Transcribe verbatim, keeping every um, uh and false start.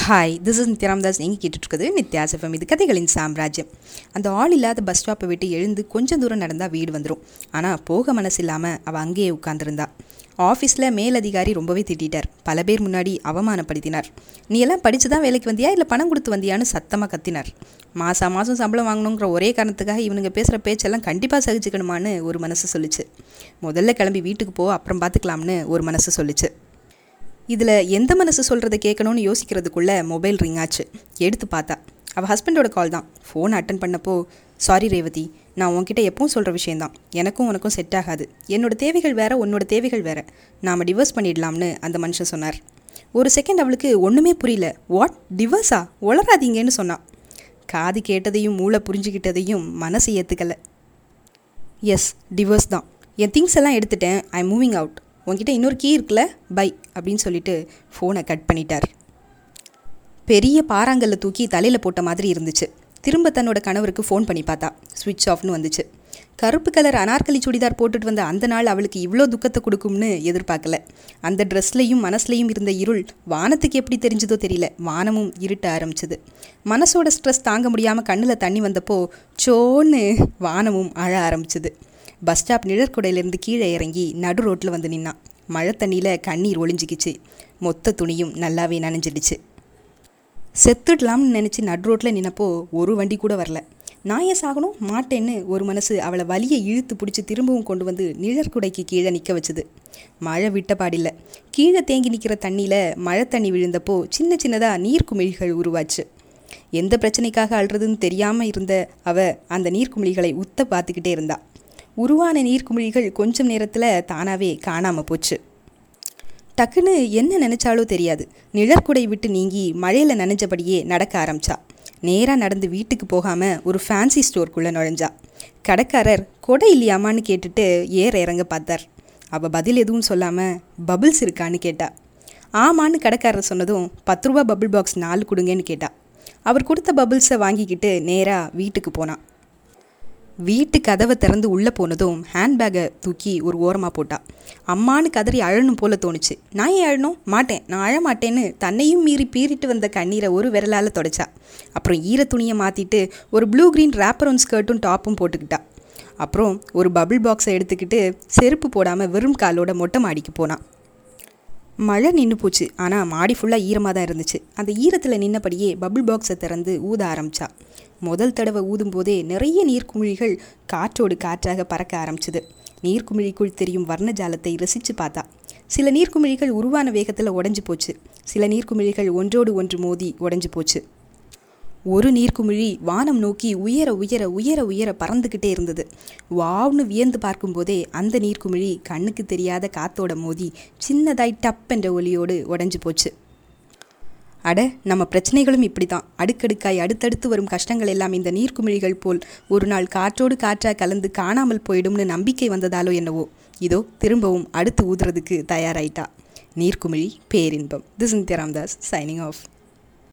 Hi, this is Nithya Ramdas. நீங்கள் கேட்டுட்ருக்குது Nithya's FM. இது கதைகளின் சாம்ராஜ்யம். அந்த ஆள் இல்லாத பஸ் ஸ்டாப்பை விட்டு எழுந்து கொஞ்சம் தூரம் நடந்தால் வீடு வந்துடும். ஆனால் போக மனசு இல்லாமல் அவள் அங்கேயே உட்காந்துருந்தா. ஆஃபீஸில் மேலதிகாரி ரொம்பவே திட்டார். பல பேர் முன்னாடி அவமானப்படுத்தினார். நீ எல்லாம் படித்து தான் வேலைக்கு வந்தியா இல்லை பணம் கொடுத்து வந்தியான்னு சத்தமாக கத்தினார். மாதம் மாதம் சம்பளம் வாங்கணுங்கிற ஒரே காரணத்துக்காக இவனுங்க பேசுகிற பேச்செல்லாம் கண்டிப்பாக சகிச்சுக்கணுமான்னு ஒரு மனசு சொல்லிச்சு. முதல்ல கிளம்பி வீட்டுக்கு போ, அப்புறம் பார்த்துக்கலாம்னு ஒரு மனசு சொல்லிச்சு. இதில் எந்த மனசு சொல்கிறத கேட்கணும்னு யோசிக்கிறதுக்குள்ளே மொபைல் ரிங் ஆச்சு. எடுத்து பார்த்தா அவள் ஹஸ்பண்டோட கால் தான். ஃபோன் அட்டன் பண்ணப்போ, சாரி ரேவதி, நான் உன்கிட்ட எப்பவும் சொல்கிற விஷயந்தான். எனக்கும் உனக்கும் செட் ஆகாது. என்னோடய தேவைகள் வேறு, உன்னோட தேவைகள் வேறு. நாம் டிவோர்ஸ் பண்ணிடலாம்னு அந்த மனுஷன் சொன்னார். ஒரு செகண்ட் அவளுக்கு ஒன்றுமே புரியல. வாட், டிவோர்ஸா? உளராதீங்கன்னு சொன்னான். காது கேட்டதையும் மூளை புரிஞ்சுக்கிட்டதையும் மனசு ஏற்றுக்கலை. எஸ், டிவோர்ஸ் தான். என் திங்ஸ் எல்லாம் எடுத்துட்டேன். I am moving out. உங்ககிட்ட இன்னொரு கீ இருக்குல்ல, பை அப்படின்னு சொல்லிட்டு ஃபோனை கட் பண்ணிட்டார். பெரிய பாறாங்கல்ல தூக்கி தலையில் போட்ட மாதிரி இருந்துச்சு. திரும்ப தன்னோட கணவருக்கு ஃபோன் பண்ணி பார்த்தா ஸ்விட்ச் ஆஃப்னு வந்துச்சு. கருப்பு கலர் அனார்கலி சுடிதார் போட்டுட்டு வந்த அந்த நாள் அவளுக்கு இவ்வளோ துக்கத்தை கொடுக்கும்னு எதிர்பார்க்கல. அந்த ட்ரெஸ்லையும் மனசுலையும் இருந்த இருள் வானத்துக்கு எப்படி தெரிஞ்சதோ தெரியல. வானமும் இருட்ட ஆரம்பிச்சது. மனசோட ஸ்ட்ரெஸ் தாங்க முடியாமல் கண்ணில் தண்ணி வந்தப்போ சோன்னு வானமும் அழ ஆரம்பிச்சுது. பஸ் ஸ்டாப் நிழற்குடையிலேருந்து கீழே இறங்கி நடு ரோட்டில் வந்து நின்னான். மழை தண்ணியில் கண்ணீர் ஒளிஞ்சிக்கிச்சு. மொத்த துணியும் நல்லாவே நனைஞ்சிடுச்சு. செத்துடலாம்னு நினச்சி நடு ரோட்டில் நின்னப்போ ஒரு வண்டி கூட வரல. நான் ஏன் சாகணும் மாட்டேன்னு ஒரு மனசு அவளை வலியை இழுத்து பிடிச்சி திரும்பவும் கொண்டு வந்து நிழற்குடைக்கு கீழே நிற்க வச்சுது. மழை விட்ட பாடில்லை. கீழே தேங்கி நிற்கிற தண்ணியில் மழை தண்ணி விழுந்தப்போ சின்ன சின்னதாக நீர்க்குமிழிகள் உருவாச்சு. எந்த பிரச்சனைக்காக அழுறதுன்னு தெரியாமல் இருந்த அவ அந்த நீர்க்குமிழிகளை உத்த பார்த்துக்கிட்டே இருந்தா. உருவான நீர்க்குமிழிகள் கொஞ்சம் நேரத்தில் தானாகவே காணாமல் போச்சு. டக்குன்னு என்ன நினச்சாலோ தெரியாது. நிழற்குடை விட்டு நீங்கி மழையில் நனைஞ்சபடியே நடக்க ஆரம்பிச்சா. நேராக நடந்து வீட்டுக்கு போகாமல் ஒரு ஃபேன்சி ஸ்டோருக்குள்ளே நுழைஞ்சா. கடைக்காரர் கொடை இல்லையாமான்னு கேட்டுட்டு ஏற இறங்க பார்த்தார். அவள் பதில் எதுவும் சொல்லாமல் பபிள்ஸ் இருக்கான்னு கேட்டா. ஆமான்னு கடைக்காரர் சொன்னதும் பத்து ரூபா பபிள் பாக்ஸ் நாலு கொடுங்கன்னு கேட்டா. அவர் கொடுத்த பபிள்ஸை வாங்கிக்கிட்டு நேராக வீட்டுக்கு போனான். வீட்டு கதவை திறந்து உள்ளே போனதும் ஹேண்ட்பேக்கை தூக்கி ஒரு ஓரமாக போட்டா. அம்மானு கதறி அழணும் போல தோணுச்சு. நான் ஏன் அழணும்? மாட்டேன், நான் அழமாட்டேன்னு தன்னையும் மீறி பீறிட்டு வந்த கண்ணீரை ஒரு விரலால் தொடச்சா. அப்புறம் ஈர துணியை மாற்றிட்டு ஒரு ப்ளூ க்ரீன் ரேப்பரும் ஸ்கர்ட்டும் டாப்பும் போட்டுக்கிட்டா. அப்புறம் ஒரு பபிள் பாக்ஸை எடுத்துக்கிட்டு செருப்பு போடாமல் வெறும் காலோட மொட்டை மாடிக்கு போனான். மழை நின்று போச்சு. ஆனால் மாடி ஃபுல்லாக ஈரமாக தான் இருந்துச்சு. அந்த ஈரத்தில் நின்னபடியே பபிள் பாக்ஸை திறந்து ஊத ஆரம்பித்தா. முதல் தடவை ஊதும் போதே நிறைய நீர்க்குமிழிகள் காற்றோடு காற்றாக பறக்க ஆரம்பிச்சுது. நீர்க்குமிழிக்குள் தெரியும் வர்ணஜாலத்தை ரசித்து பார்த்தா. சில நீர்க்குமிழிகள் உருவான வேகத்தில் உடஞ்சி போச்சு. சில நீர்க்குமிழிகள் ஒன்றோடு ஒன்று மோதி உடஞ்சி போச்சு. ஒரு நீர்க்குமிழி வானம் நோக்கி உயர உயர உயர உயர பறந்துக்கிட்டே இருந்தது. வாவ்னு வியந்து பார்க்கும்போதே அந்த நீர்க்குமிழி கண்ணுக்கு தெரியாத காத்தோட மோதி சின்னதாய் டப் என்ற ஒலியோடு உடஞ்சி போச்சு. அட, நம்ம பிரச்சனைகளும் இப்படி தான். அடுக்கடுக்காய் அடுத்தடுத்து வரும் கஷ்டங்கள் எல்லாம் இந்த நீர்க்குமிழிகள் போல் ஒரு நாள் காற்றோடு காற்றாக கலந்து காணாமல் போயிடும்னு நம்பிக்கை வந்ததாலோ என்னவோ, இதோ திரும்பவும் அடுத்து ஊதுறதுக்கு தயாராயிட்டா. நீர்க்குமிழி பேரின்பம். This is Nithya Ramdas signing of.